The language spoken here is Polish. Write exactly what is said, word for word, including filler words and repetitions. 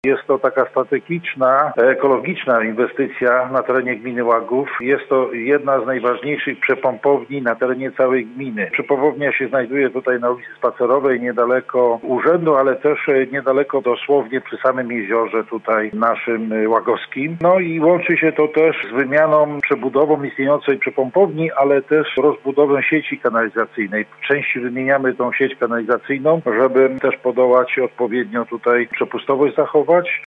Jest to taka strategiczna, ekologiczna inwestycja na terenie gminy Łagów. Jest to jedna z najważniejszych przepompowni na terenie całej gminy. Przepompownia się znajduje tutaj na ulicy Spacerowej, niedaleko urzędu, ale też niedaleko dosłownie przy samym jeziorze tutaj naszym łagowskim. No i łączy się to też z wymianą, przebudową istniejącej przepompowni, ale też rozbudową sieci kanalizacyjnej. W części wymieniamy tą sieć kanalizacyjną, żeby też podołać odpowiednio tutaj przepustowość zachować.